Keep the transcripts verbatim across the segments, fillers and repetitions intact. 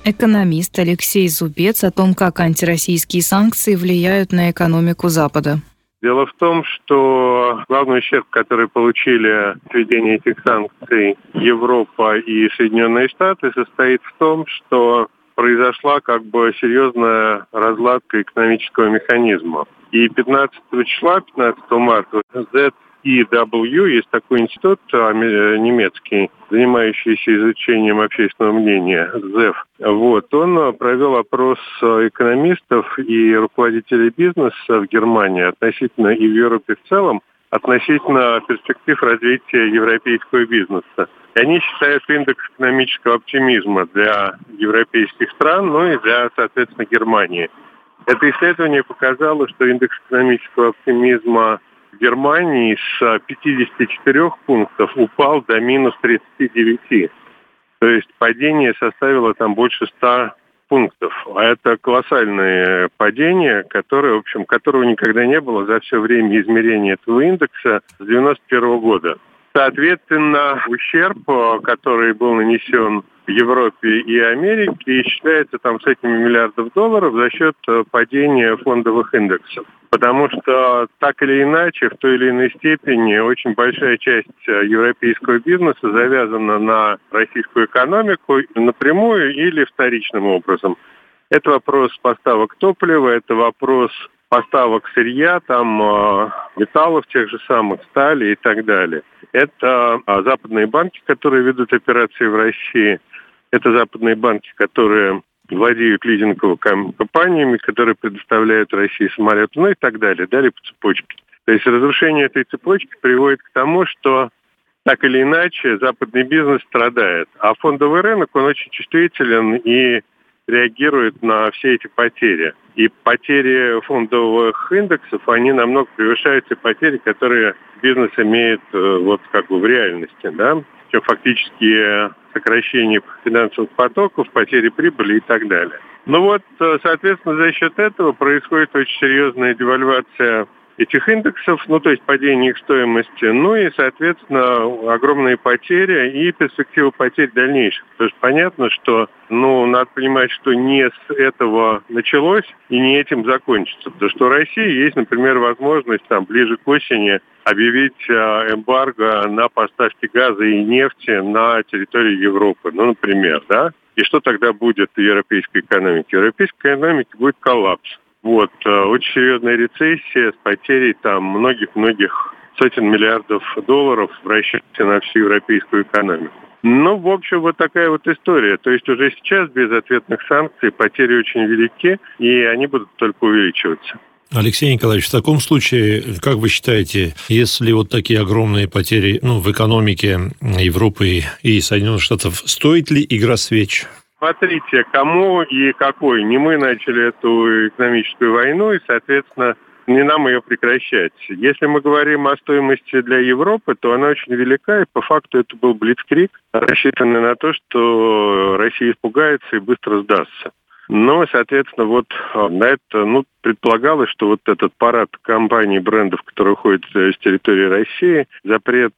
Экономист Алексей Зубец о том, как антироссийские санкции влияют на экономику Запада. Дело в том, что главный ущерб, который получили от введения этих санкций Европа и Соединенные Штаты, состоит в том, что произошла как бы серьезная разладка экономического механизма. И пятнадцатого числа, пятнадцатого марта, зет и дабл ю, есть такой институт немецкий, занимающийся изучением общественного мнения, зэф. Вот, он провел опрос экономистов и руководителей бизнеса в Германии относительно и в Европе в целом, относительно перспектив развития европейского бизнеса. И они считают индекс экономического оптимизма для европейских стран, ну и для, соответственно, Германии. Это исследование показало, что индекс экономического оптимизма в Германии с пятидесяти четырёх пунктов упал до минус тридцати девяти. То есть падение составило там больше ста пунктов. А это колоссальное падение, которое, в общем, которого никогда не было за все время измерения этого индекса с девяносто первого года. Соответственно, ущерб, который был нанесен в Европе и Америке, исчисляется там сотнями миллиардов долларов за счет падения фондовых индексов. Потому что так или иначе, в той или иной степени, очень большая часть европейского бизнеса завязана на российскую экономику напрямую или вторичным образом. Это вопрос поставок топлива, это вопрос поставок сырья, там металлов тех же самых, стали и так далее. Это западные банки, которые ведут операции в России. Это западные банки, которые владеют лизинговыми компаниями, которые предоставляют России самолеты, ну и так далее, далее по цепочке. То есть разрушение этой цепочки приводит к тому, что так или иначе западный бизнес страдает. А фондовый рынок, он очень чувствителен и реагирует на все эти потери. И потери фондовых индексов, они намного превышают те потери, которые бизнес имеет вот как бы в реальности, да, чем фактически сокращение финансовых потоков, потери прибыли и так далее. Ну вот, соответственно, за счет этого происходит очень серьезная девальвация этих индексов, ну то есть падение их стоимости, ну и, соответственно, огромные потери и перспективы потерь дальнейших. Потому что понятно, что, ну, надо понимать, что не с этого началось и не этим закончится. Потому что у России есть, например, возможность там ближе к осени объявить эмбарго на поставки газа и нефти на территории Европы, ну, например, да? И что тогда будет в европейской экономике? В европейской экономике будет коллапс. Вот, очень серьезная рецессия с потерей там многих-многих сотен миллиардов долларов в расчете на всю европейскую экономику. Ну, в общем, вот такая вот история. То есть уже сейчас без ответных санкций потери очень велики, и они будут только увеличиваться. Алексей Николаевич, в таком случае, как вы считаете, если вот такие огромные потери, ну, в экономике Европы и Соединенных Штатов, стоит ли игра свеч? Смотрите, кому и какой. Не мы начали эту экономическую войну, и, соответственно, не нам ее прекращать. Если мы говорим о стоимости для Европы, то она очень велика, и по факту это был блицкриг, рассчитанный на то, что Россия испугается и быстро сдастся. Но, соответственно, вот на это, ну, предполагалось, что вот этот парад компаний, брендов, которые уходят с территории России, запрет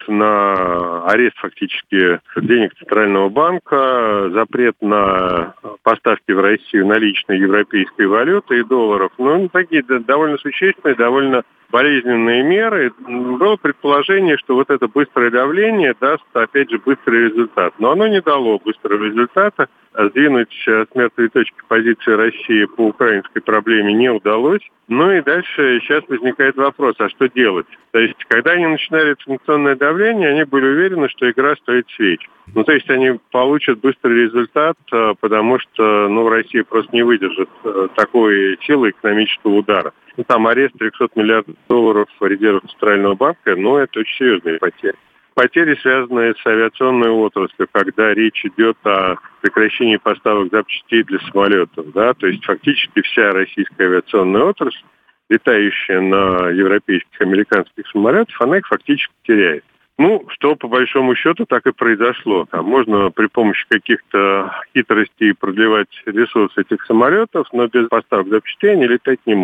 на арест фактически денег Центрального банка, запрет на поставки в Россию наличной европейской валюты и долларов, ну, такие довольно существенные, довольно болезненные меры. Было предположение, что вот это быстрое давление даст, опять же, быстрый результат. Но оно не дало быстрого результата. Сдвинуть с мертвой точки позиции России по украинской проблеме не удалось. Ну и дальше сейчас возникает вопрос, а что делать? То есть, когда они начинали санкционное давление, они были уверены, что игра стоит свеч. Ну, то есть, они получат быстрый результат, потому что, ну, Россия просто не выдержит такой силы экономического удара. Ну, там арест трехсот миллиардов долларов резервов Центрального банка, ну, это очень серьезные потери. Потери, связанные с авиационной отраслью, когда речь идет о прекращении поставок запчастей для самолетов, да, то есть фактически вся российская авиационная отрасль, летающая на европейских, американских самолетах, она их фактически теряет. Ну, что по большому счету так и произошло. Там можно при помощи каких-то хитростей продлевать ресурсы этих самолетов, но без поставок запчастей они летать не могут.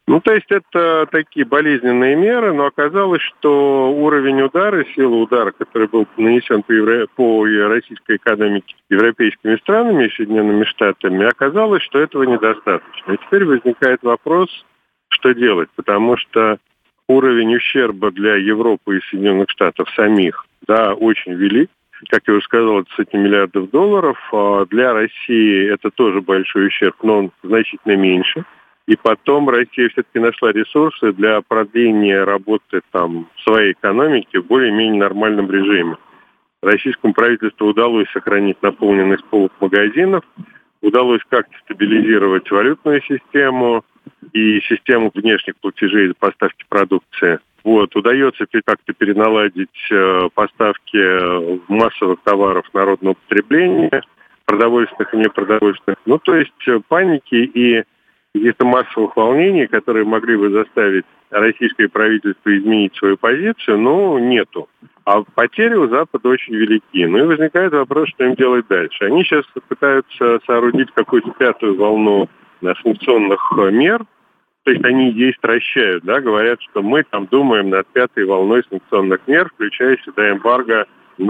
Ну, то есть это такие болезненные меры, но оказалось, что уровень удара, сила удара, который был нанесен по, евро... по российской экономике европейскими странами и Соединенными Штатами, оказалось, что этого недостаточно. И теперь возникает вопрос, что делать, потому что уровень ущерба для Европы и Соединенных Штатов самих, да, очень велик. Как я уже сказал, это сотни миллиардов долларов. А для России это тоже большой ущерб, но он значительно меньше. И потом Россия все-таки нашла ресурсы для продления работы там своей экономики в более-менее нормальном режиме. Российскому правительству удалось сохранить наполненность полок магазинов, удалось как-то стабилизировать валютную систему и систему внешних платежей за поставки продукции. Вот, удается как-то переналадить э, поставки массовых товаров народного потребления, продовольственных и непродовольственных. Ну, то есть э, паники и каких-то массовых волнений, которые могли бы заставить российское правительство изменить свою позицию, но нету. А потери у Запада очень велики. Ну и возникает вопрос, что им делать дальше. Они сейчас пытаются соорудить какую-то пятую волну санкционных мер, то есть они есть прощают, да, говорят, что мы там думаем над пятой волной санкционных мер, включая сюда эмбарго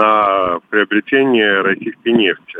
на приобретение российской нефти.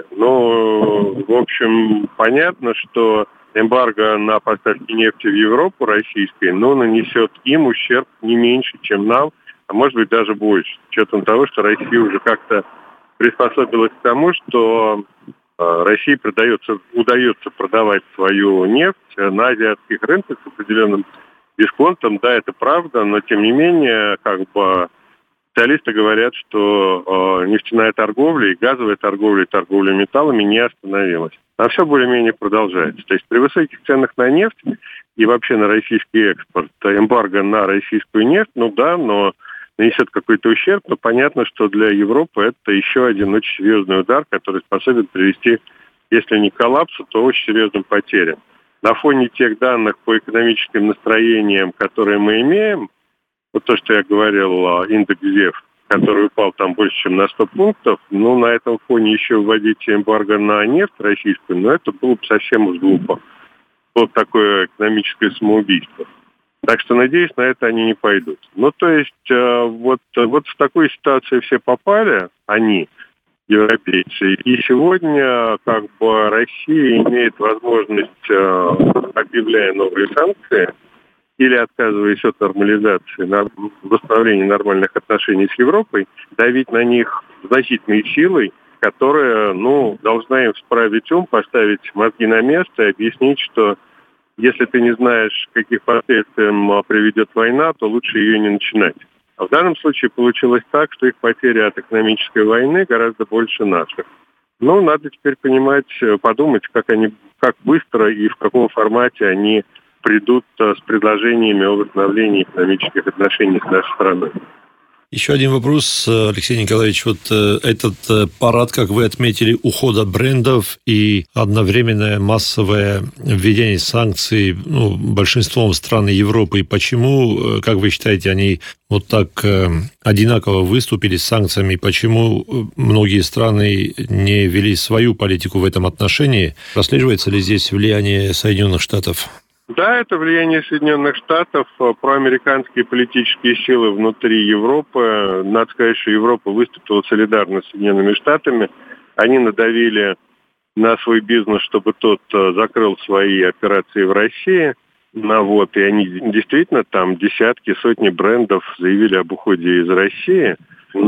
Ну, в общем, понятно, что эмбарго на поставки нефти в Европу российской, но нанесет им ущерб не меньше, чем нам, а может быть даже больше, с учетом того, что Россия уже как-то приспособилась к тому, что России продается, удается продавать свою нефть на азиатских рынках с определенным дисконтом. Да, это правда, но тем не менее, как бы специалисты говорят, что э, нефтяная торговля и газовая торговля и торговля металлами не остановилась. А все более-менее продолжается. То есть при высоких ценах на нефть и вообще на российский экспорт, эмбарго на российскую нефть, ну да, но нанесет какой-то ущерб, но понятно, что для Европы это еще один очень серьезный удар, который способен привести, если не к коллапсу, то очень серьезным потерям. На фоне тех данных по экономическим настроениям, которые мы имеем, вот то, что я говорил, индекс ЗЕВ, который упал там больше, чем на сто пунктов, ну, на этом фоне еще вводить эмбарго на нефть российскую, но это было бы совсем уж глупо. Вот такое экономическое самоубийство. Так что, надеюсь, на это они не пойдут. Ну, то есть, вот, вот в такую ситуацию все попали, они, европейцы, и сегодня, как бы, Россия имеет возможность, объявляя новые санкции, или отказываясь от нормализации, на восстановления нормальных отношений с Европой, давить на них значительной силой, которая, ну, должна им вправить ум, поставить мозги на место и объяснить, что если ты не знаешь, каких последствиям приведет война, то лучше ее не начинать. А в данном случае получилось так, что их потери от экономической войны гораздо больше наших. Ну, надо теперь понимать, подумать, как они, как быстро и в каком формате они придут с предложениями о восстановлении экономических отношений с нашей страной. Еще один вопрос, Алексей Николаевич. Вот этот парад, как вы отметили, ухода брендов и одновременное массовое введение санкций, ну, большинством стран Европы. И почему, как вы считаете, они вот так одинаково выступили с санкциями? Почему многие страны не вели свою политику в этом отношении? Прослеживается ли здесь влияние Соединенных Штатов? Да, это влияние Соединенных Штатов, проамериканские политические силы внутри Европы. Надо сказать, что Европа выступила солидарно с Соединенными Штатами. Они надавили на свой бизнес, чтобы тот закрыл свои операции в России. Ну, вот, и они действительно там десятки, сотни брендов заявили об уходе из России.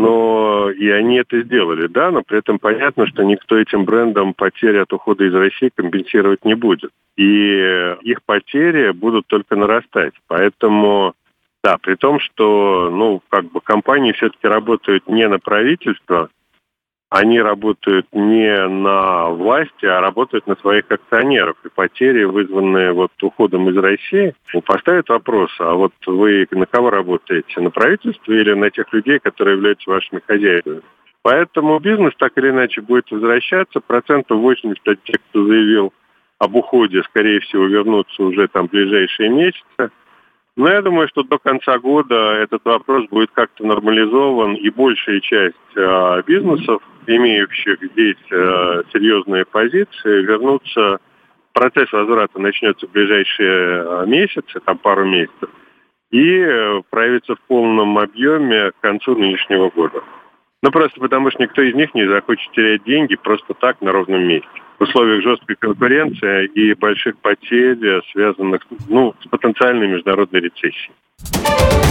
Но и они это сделали, да, но при этом понятно, что никто этим брендам потери от ухода из России компенсировать не будет. И их потери будут только нарастать. Поэтому, да, при том, что, ну, как бы компании все-таки работают не на правительство, они работают не на власти, а работают на своих акционеров. И потери, вызванные вот уходом из России, поставят вопрос, а вот вы на кого работаете? На правительство или на тех людей, которые являются вашими хозяевами? Поэтому бизнес так или иначе будет возвращаться. Процентов восемьдесят от тех, кто заявил об уходе, скорее всего, вернутся уже там в ближайшие месяцы. Но я думаю, что до конца года этот вопрос будет как-то нормализован, и большая часть э, бизнесов, имеющих здесь э, серьезные позиции, вернутся в процесс возврата начнется в ближайшие месяцы, там пару месяцев, и проявится в полном объеме к концу нынешнего года. Ну, просто потому что никто из них не захочет терять деньги просто так на ровном месте. В условиях жесткой конкуренции и больших потерь, связанных, ну, с потенциальной международной рецессией.